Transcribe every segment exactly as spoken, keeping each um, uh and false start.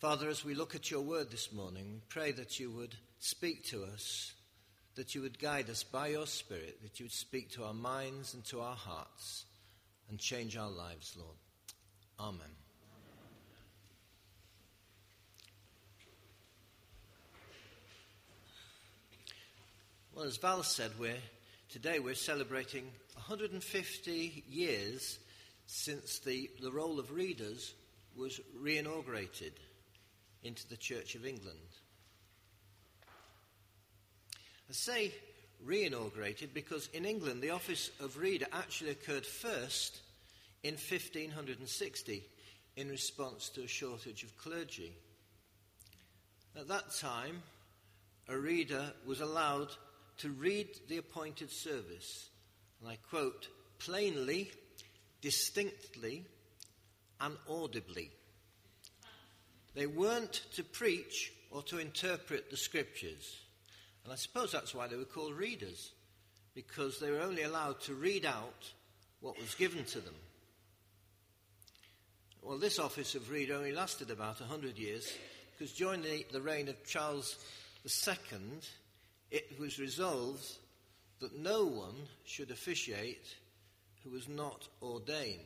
Father, as we look at your word this morning, we pray that you would speak to us, that you would guide us by your Spirit, that you would speak to our minds and to our hearts and change our lives, Lord. Amen. Well, as Val said, we're, today we're celebrating one hundred fifty years since the, the role of readers was reinaugurated into the Church of England. I say reinaugurated because in England the office of reader actually occurred first in fifteen sixty in response to a shortage of clergy. At that time, a reader was allowed to read the appointed service, and I quote, plainly, distinctly, and audibly. They weren't to preach or to interpret the scriptures. And I suppose that's why they were called readers, because they were only allowed to read out what was given to them. Well, this office of reader only lasted about one hundred years, because during the, the reign of Charles the Second, it was resolved that no one should officiate who was not ordained.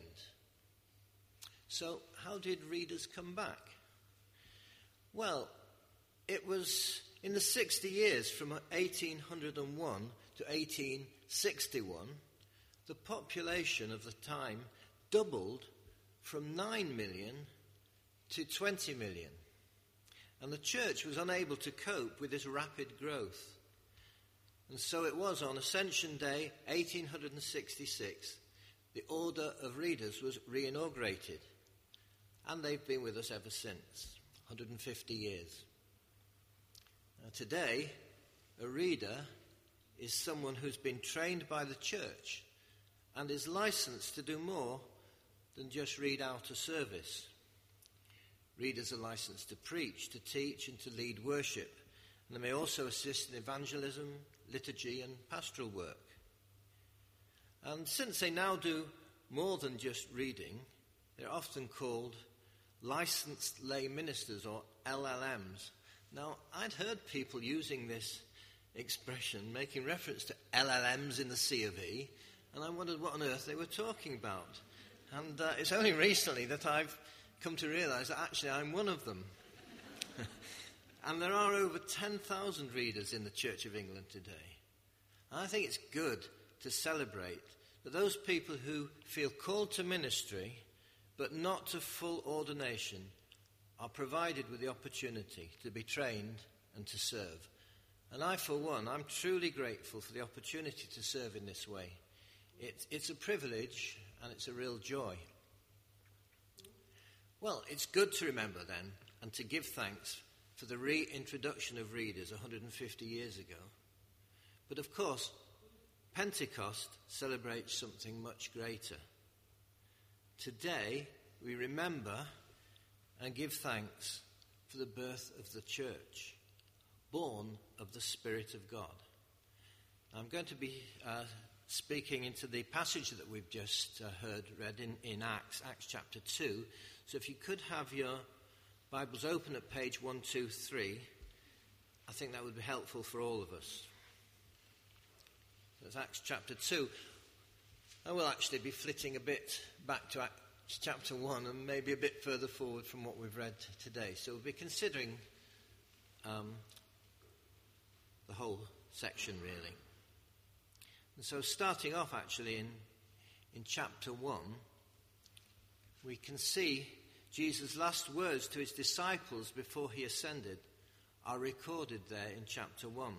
So, how did readers come back? Well, it was in the sixty years from eighteen oh one to eighteen sixty-one, the population of the time doubled from nine million to twenty million. And the church was unable to cope with this rapid growth. And so it was on Ascension Day, eighteen sixty-six, the Order of Readers was reinaugurated. And they've been with us ever since, one hundred fifty years. Now, today, a reader is someone who's been trained by the church and is licensed to do more than just read out a service. Readers are licensed to preach, to teach, and to lead worship. And they may also assist in evangelism, liturgy, and pastoral work. And since they now do more than just reading, they're often called licensed lay ministers, or L L Ms. Now, I'd heard people using this expression, making reference to L L Ms in the C of E, and I wondered what on earth they were talking about. And uh, it's only recently that I've come to realise that actually I'm one of them. And there are over ten thousand readers in the Church of England today. And I think it's good to celebrate that those people who feel called to ministry but not to full ordination are provided with the opportunity to be trained and to serve. And I, for one, I'm truly grateful for the opportunity to serve in this way. It, it's a privilege and it's a real joy. Well, it's good to remember then and to give thanks for the reintroduction of readers one hundred fifty years ago. But of course, Pentecost celebrates something much greater. Today, we remember and give thanks for the birth of the church, born of the Spirit of God. I'm going to be uh, speaking into the passage that we've just uh, heard read in, in Acts, Acts chapter two. So if you could have your Bibles open at page one two three, I think that would be helpful for all of us. That's Acts chapter two. I will actually be flitting a bit back to Acts chapter one and maybe a bit further forward from what we've read today. So we'll be considering um, the whole section really. And so starting off actually in, in chapter one, we can see Jesus' last words to his disciples before he ascended are recorded there in chapter one.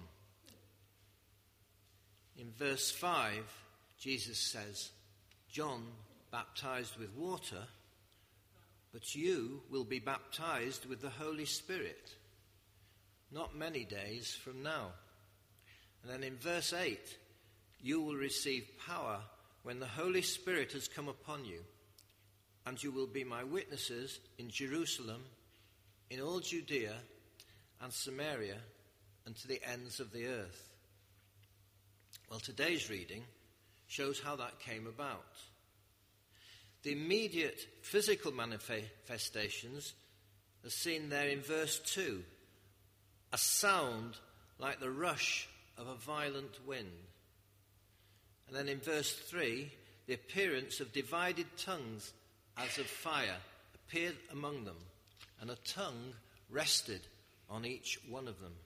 In verse five, Jesus says, John baptized with water, but you will be baptized with the Holy Spirit not many days from now. And then in verse eight, you will receive power when the Holy Spirit has come upon you, and you will be my witnesses in Jerusalem, in all Judea and Samaria, and to the ends of the earth. Well, today's reading shows how that came about. The immediate physical manifestations as seen there in verse two, a sound like the rush of a violent wind. And then in verse three, the appearance of divided tongues as of fire appeared among them, and a tongue rested on each one of them.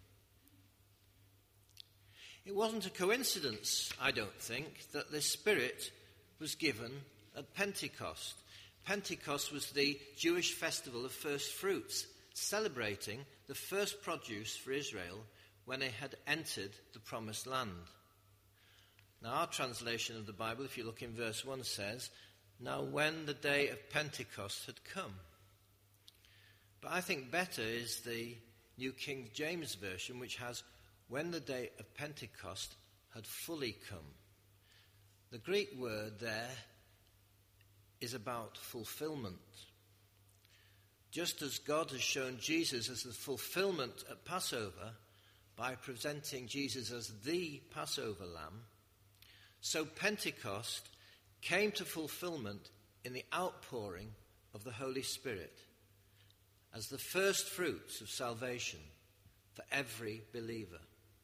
It wasn't a coincidence, I don't think, that the Spirit was given at Pentecost. Pentecost was the Jewish festival of first fruits, celebrating the first produce for Israel when they had entered the promised land. Now, our translation of the Bible, if you look in verse one, says, "Now when the day of Pentecost had come." But I think better is the New King James Version, which has, "when the day of Pentecost had fully come." The Greek word there is about fulfillment. Just as God has shown Jesus as the fulfillment at Passover by presenting Jesus as the Passover lamb, so Pentecost came to fulfillment in the outpouring of the Holy Spirit as the first fruits of salvation for every believer.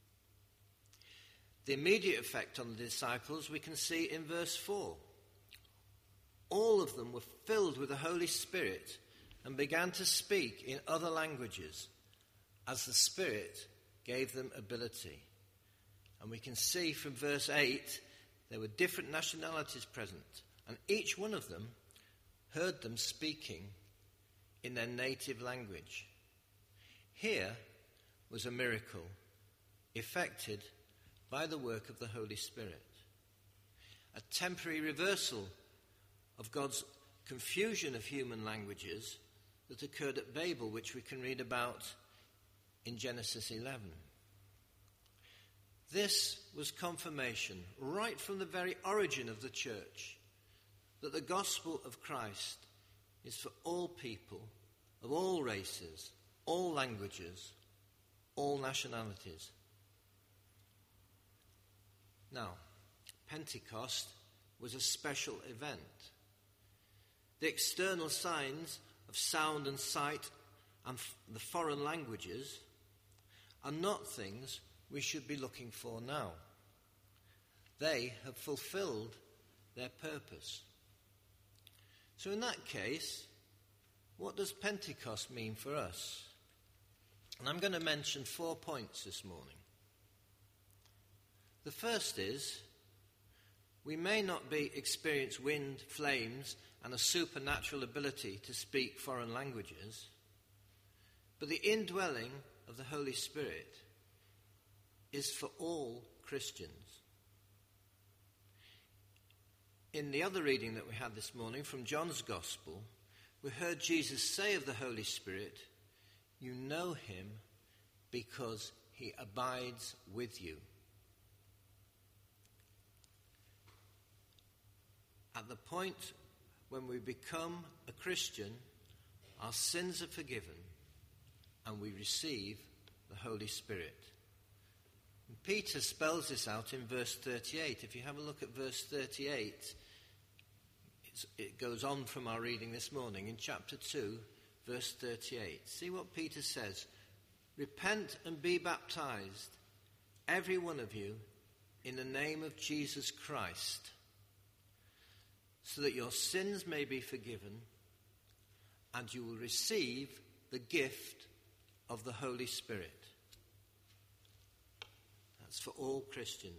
The immediate effect on the disciples we can see in verse four. All of them were filled with the Holy Spirit and began to speak in other languages as the Spirit gave them ability. And we can see from verse eight, there were different nationalities present, and each one of them heard them speaking in their native language. Here was a miracle effected by the work of the Holy Spirit. A temporary reversal of God's confusion of human languages that occurred at Babel, which we can read about in Genesis eleven. This was confirmation right from the very origin of the church that the gospel of Christ is for all people, of all races, all languages, all nationalities. Now, Pentecost was a special event. The external signs of sound and sight and f- the foreign languages are not things we should be looking for now. They have fulfilled their purpose. So in that case, what does Pentecost mean for us? And I'm going to mention four points this morning. The first is, we may not be experience wind, flames, and a supernatural ability to speak foreign languages, but the indwelling of the Holy Spirit is for all Christians. In the other reading that we had this morning from John's Gospel, we heard Jesus say of the Holy Spirit, "You know him because he abides with you." At the point when we become a Christian, our sins are forgiven and we receive the Holy Spirit. And Peter spells this out in verse thirty-eight. If you have a look at verse thirty-eight, it's, it goes on from our reading this morning in chapter two, verse thirty-eight. See what Peter says. "Repent and be baptized, every one of you, in the name of Jesus Christ, so that your sins may be forgiven, and you will receive the gift of the Holy Spirit." That's for all Christians.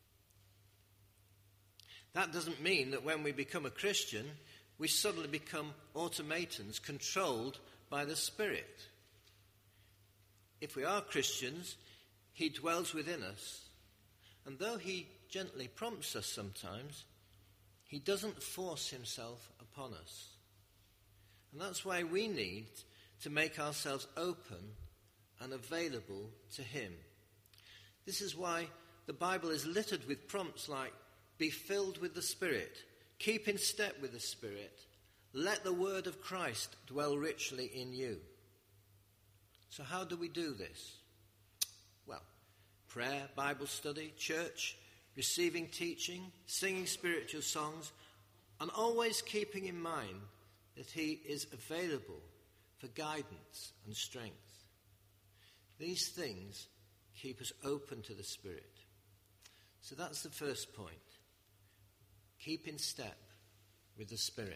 That doesn't mean that when we become a Christian, we suddenly become automatons controlled by the Spirit. If we are Christians, he dwells within us, and though he gently prompts us sometimes, he doesn't force himself upon us. And that's why we need to make ourselves open and available to him. This is why the Bible is littered with prompts like, be filled with the Spirit, keep in step with the Spirit, let the word of Christ dwell richly in you. So how do we do this? Well, prayer, Bible study, church, receiving teaching, singing spiritual songs, and always keeping in mind that he is available for guidance and strength. These things keep us open to the Spirit. So that's the first point. Keep in step with the Spirit.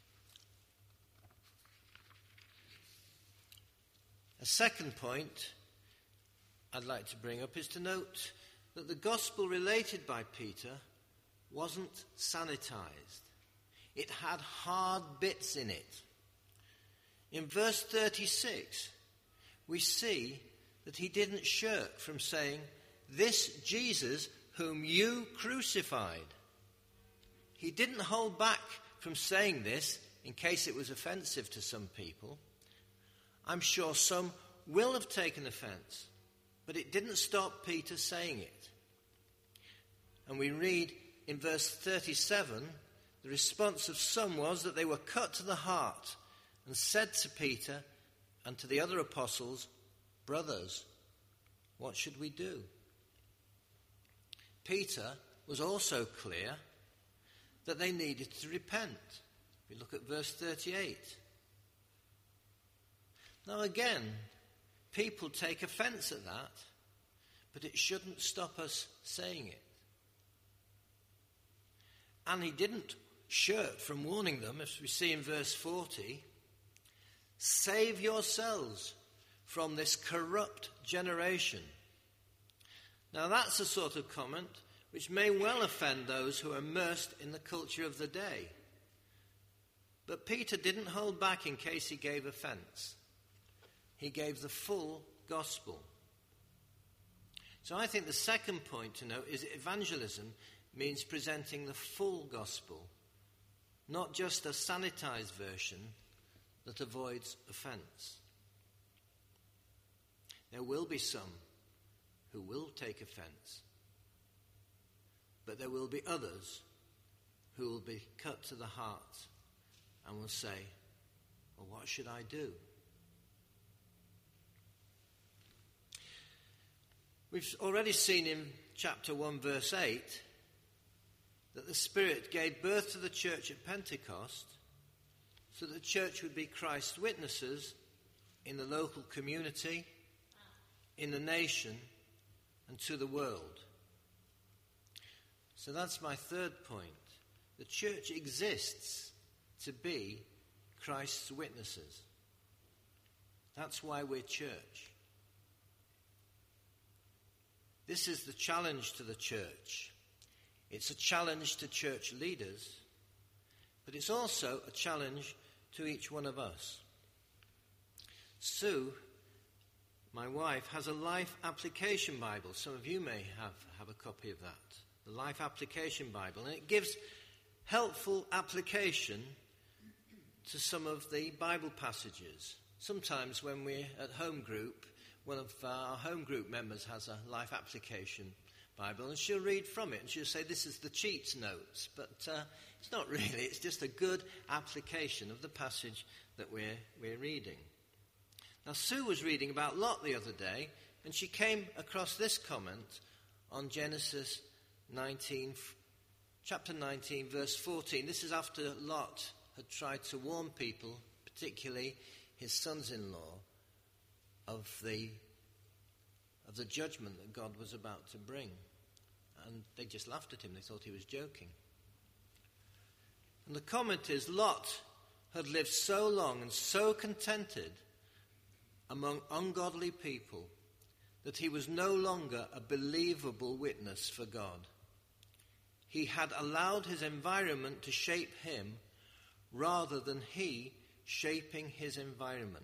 A second point I'd like to bring up is to note that the gospel related by Peter wasn't sanitized. It had hard bits in it. In verse thirty-six, we see that he didn't shirk from saying, "This Jesus whom you crucified." He didn't hold back from saying this in case it was offensive to some people. I'm sure some will have taken offense, but it didn't stop Peter saying it. And we read in verse thirty-seven, the response of some was that they were cut to the heart and said to Peter and to the other apostles, "Brothers, what should we do?" Peter was also clear that they needed to repent. We look at verse thirty-eight. Now again, people take offense at that, but it shouldn't stop us saying it. And he didn't shirk from warning them, as we see in verse forty, "Save yourselves from this corrupt generation." Now that's a sort of comment which may well offend those who are immersed in the culture of the day. But Peter didn't hold back in case he gave offense. He gave the full gospel. So I think the second point to note is that evangelism means presenting the full gospel, not just a sanitized version that avoids offense. There will be some who will take offense, but there will be others who will be cut to the heart and will say, "Well, what should I do?" We've already seen in chapter one, verse eight, that the Spirit gave birth to the church at Pentecost so that the church would be Christ's witnesses in the local community, in the nation, and to the world. So that's my third point. The church exists to be Christ's witnesses. That's why we're church. This is the challenge to the church. It's a challenge to church leaders, but it's also a challenge to each one of us. Sue, my wife, has a Life Application Bible. Some of you may have, have a copy of that. The Life Application Bible. And it gives helpful application to some of the Bible passages. Sometimes when we're at home group, one of our home group members has a Life Application Bible, and she'll read from it, and she'll say, "This is the cheats notes," but uh, it's not really. It's just a good application of the passage that we're we're reading. Now, Sue was reading about Lot the other day, and she came across this comment on Genesis nineteen, chapter nineteen, verse fourteen. This is after Lot had tried to warn people, particularly his sons-in-law, of the of the judgment that God was about to bring. And they just laughed at him. They thought he was joking. And the comment is, Lot had lived so long and so contented among ungodly people that he was no longer a believable witness for God. He had allowed his environment to shape him rather than he shaping his environment.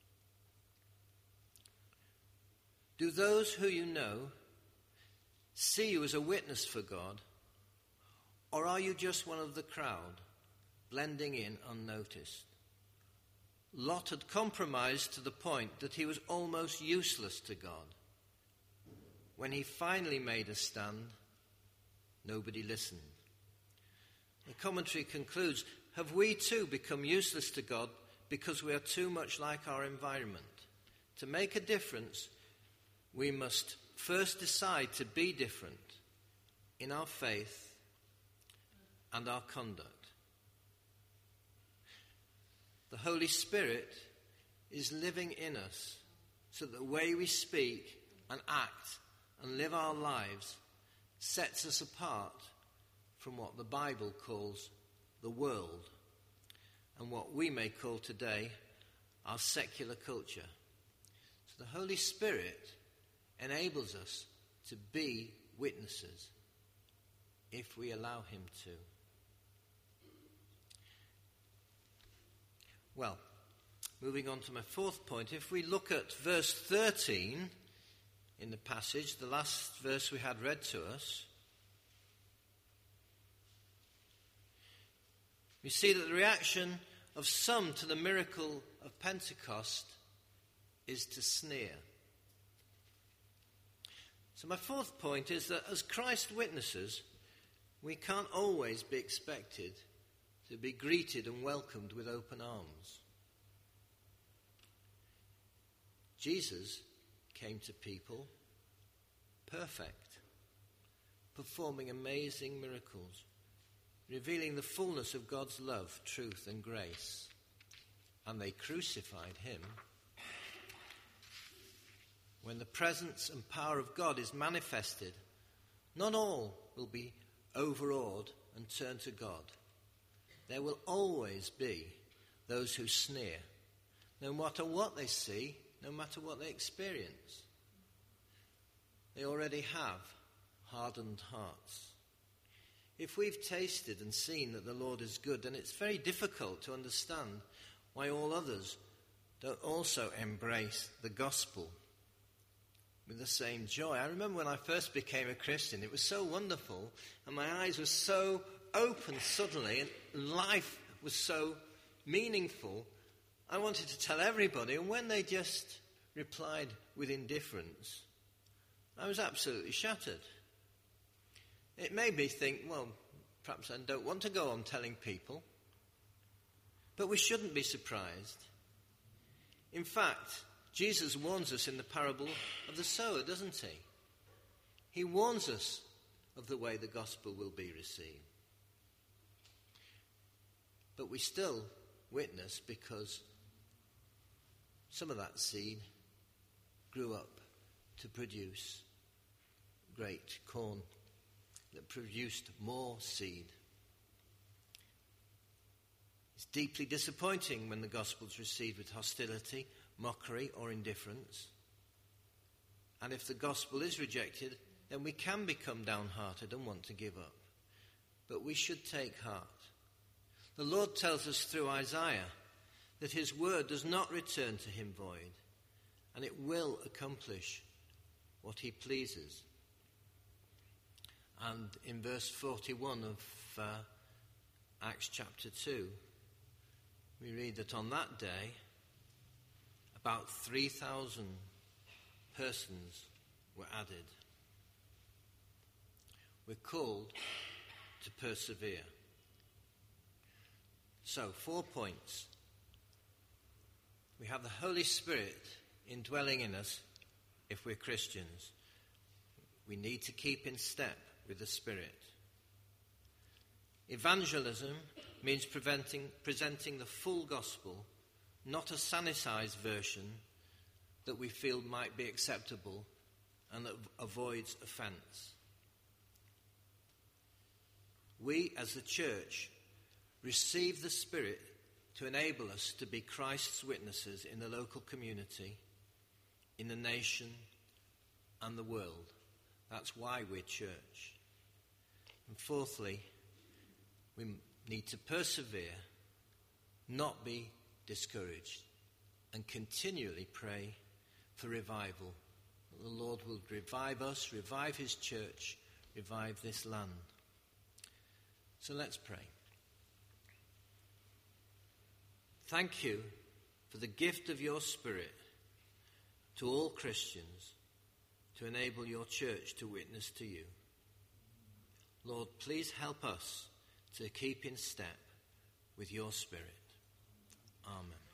Do those who you know see you as a witness for God, or are you just one of the crowd, blending in unnoticed? Lot had compromised to the point that he was almost useless to God. When he finally made a stand, nobody listened. The commentary concludes, have we too become useless to God because we are too much like our environment? To make a difference, we must first decide to be different in our faith and our conduct. The Holy Spirit is living in us so that the way we speak and act and live our lives sets us apart from what the Bible calls the world and what we may call today our secular culture. So the Holy Spirit enables us to be witnesses if we allow him to. Well, moving on to my fourth point, if we look at verse thirteen in the passage, the last verse we had read to us, we see that the reaction of some to the miracle of Pentecost is to sneer. So my fourth point is that as Christ witnesses, we can't always be expected to be greeted and welcomed with open arms. Jesus came to people perfect, performing amazing miracles, revealing the fullness of God's love, truth, and grace. And they crucified him. When the presence and power of God is manifested, not all will be overawed and turn to God. There will always be those who sneer, no matter what they see, no matter what they experience. They already have hardened hearts. If we've tasted and seen that the Lord is good, then it's very difficult to understand why all others don't also embrace the gospel with the same joy. I remember when I first became a Christian, it was so wonderful, and my eyes were so open suddenly, and life was so meaningful. I wanted to tell everybody, and when they just replied with indifference, I was absolutely shattered. It made me think, well, perhaps I don't want to go on telling people. But we shouldn't be surprised. In fact, Jesus warns us in the parable of the sower, doesn't he? He warns us of the way the gospel will be received. But we still witness because some of that seed grew up to produce great corn that produced more seed. It's deeply disappointing when the gospel is received with hostility, mockery, or indifference. And if the gospel is rejected, then we can become downhearted and want to give up. But we should take heart. The Lord tells us through Isaiah that his word does not return to him void, and it will accomplish what he pleases. And in verse forty-one of uh, Acts chapter two, we read that on that day, about three thousand persons were added. We're called to persevere. So, four points. We have the Holy Spirit indwelling in us if we're Christians. We need to keep in step with the Spirit. Evangelism means preventing, presenting the full gospel, not a sanitized version that we feel might be acceptable and that avoids offense. We, as the church, receive the Spirit to enable us to be Christ's witnesses in the local community, in the nation, and the world. That's why we're church. And fourthly, we need to persevere, not be discouraged, and continually pray for revival. That the Lord will revive us, revive his church, revive this land. So let's pray. Thank you for the gift of your Spirit to all Christians to enable your church to witness to you. Lord, please help us to keep in step with your Spirit. Amen.